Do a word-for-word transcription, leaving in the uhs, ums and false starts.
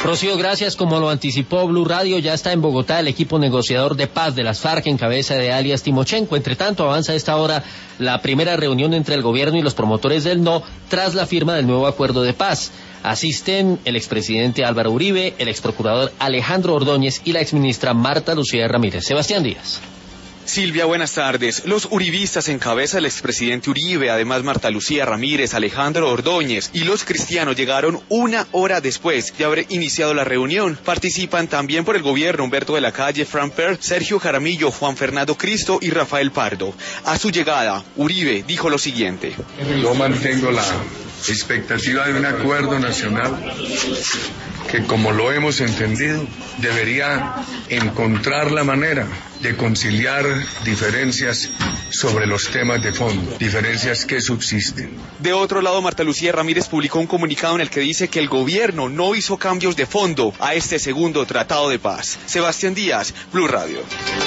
Rocío, gracias. Como lo anticipó Blue Radio, ya está en Bogotá el equipo negociador de paz de las FARC en cabeza de alias Timochenko. Entre tanto, avanza a esta hora la primera reunión entre el gobierno y los promotores del no tras la firma del nuevo acuerdo de paz. Asisten el expresidente Álvaro Uribe, el exprocurador Alejandro Ordóñez y la exministra Marta Lucía Ramírez. Sebastián Díaz. Silvia, buenas tardes. Los uribistas en cabeza del expresidente Uribe, además Marta Lucía Ramírez, Alejandro Ordóñez y los cristianos llegaron una hora después de haber iniciado la reunión. Participan también por el gobierno Humberto de la Calle, Fran Per, Sergio Jaramillo, Juan Fernando Cristo y Rafael Pardo. A su llegada, Uribe dijo lo siguiente. Yo mantengo la expectativa de un acuerdo nacional que, como lo hemos entendido, debería encontrar la manera de conciliar diferencias sobre los temas de fondo, diferencias que subsisten. De otro lado, Marta Lucía Ramírez publicó un comunicado en el que dice que el gobierno no hizo cambios de fondo a este segundo tratado de paz. Sebastián Díaz, Blue Radio.